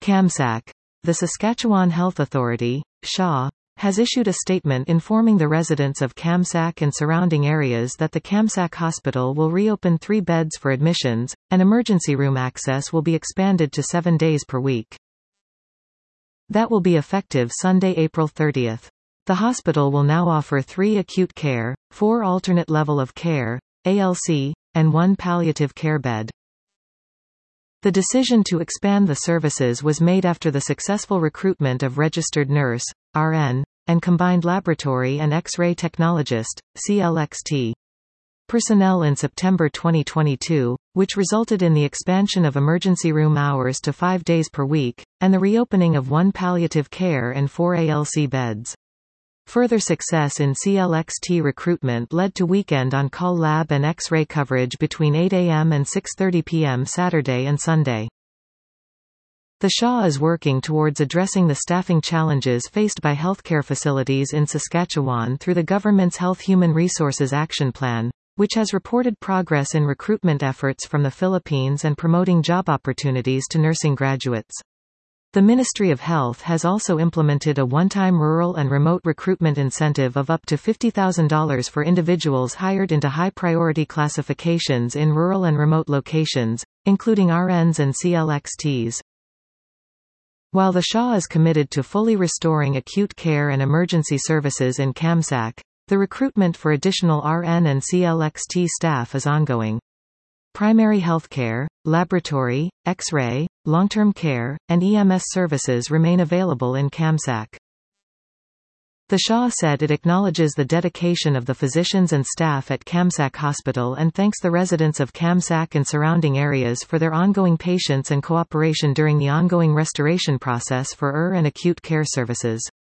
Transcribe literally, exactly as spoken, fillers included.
CAMSAC. The Saskatchewan Health Authority, S H A, has issued a statement informing the residents of CAMSAC and surrounding areas that the CAMSAC hospital will reopen three beds for admissions, and emergency room access will be expanded to seven days per week. That will be effective Sunday, April thirtieth. The hospital will now offer three acute care, four alternate level of care, A L C, and one palliative care bed. The decision to expand the services was made after the successful recruitment of registered nurse, R N, and combined laboratory and X-ray technologist, C L X T, personnel in September twenty twenty-two, which resulted in the expansion of emergency room hours to five days per week, and the reopening of one palliative care and four A L C beds. Further success in C L X T recruitment led to weekend on-call lab and X-ray coverage between eight A M and six thirty P M Saturday and Sunday. The S H A is working towards addressing the staffing challenges faced by healthcare facilities in Saskatchewan through the government's Health Human Resources Action Plan, which has reported progress in recruitment efforts from the Philippines and promoting job opportunities to nursing graduates. The Ministry of Health has also implemented a one-time rural and remote recruitment incentive of up to fifty thousand dollars for individuals hired into high-priority classifications in rural and remote locations, including R Ns and C L X Ts. While the S H A is committed to fully restoring acute care and emergency services in CAMSAC, the recruitment for additional R N and C L X T staff is ongoing. Primary healthcare, laboratory, X-ray, long-term care, and E M S services remain available in CAMSAC. The S H A said it acknowledges the dedication of the physicians and staff at CAMSAC Hospital and thanks the residents of CAMSAC and surrounding areas for their ongoing patience and cooperation during the ongoing restoration process for E R and acute care services.